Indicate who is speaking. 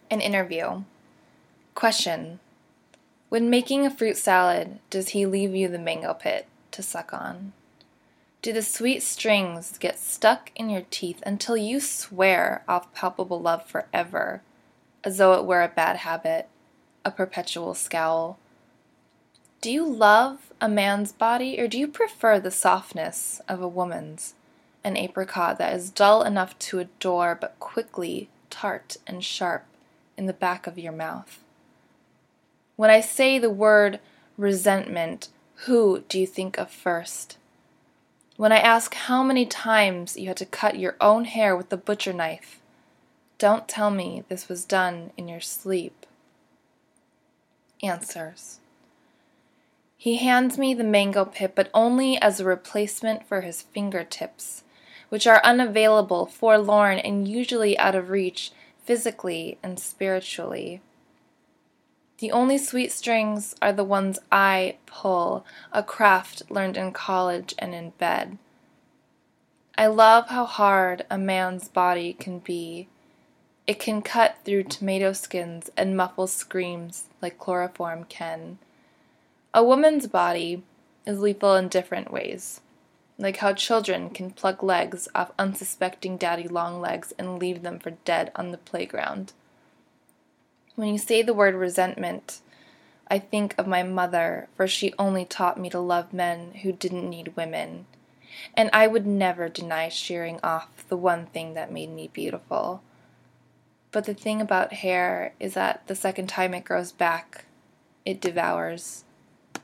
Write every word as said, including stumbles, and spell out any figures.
Speaker 1: An interview. Question. When making a fruit salad, does he leave you the mango pit to suck on? Do the sweet strings get stuck in your teeth until you swear off palpable love forever, as though it were a bad habit, a perpetual scowl? Do you love a man's body, or do you prefer the softness of a woman's, an apricot that is dull enough to adore but quickly tart and sharp in the back of your mouth? When I say the word resentment, who do you think of first? When I ask how many times you had to cut your own hair with the butcher knife, don't tell me this was done in your sleep. Answers. He hands me the mango pit, but only as a replacement for his fingertips, which are unavailable, forlorn, and usually out of reach physically and spiritually. The only sweet strings are the ones I pull, a craft learned in college and in bed. I love how hard a man's body can be. It can cut through tomato skins and muffle screams like chloroform can. A woman's body is lethal in different ways, like how children can pluck legs off unsuspecting daddy long legs and leave them for dead on the playground. When you say the word resentment, I think of my mother, for she only taught me to love men who didn't need women, and I would never deny shearing off the one thing that made me beautiful. But the thing about hair is that the second time it grows back, it devours.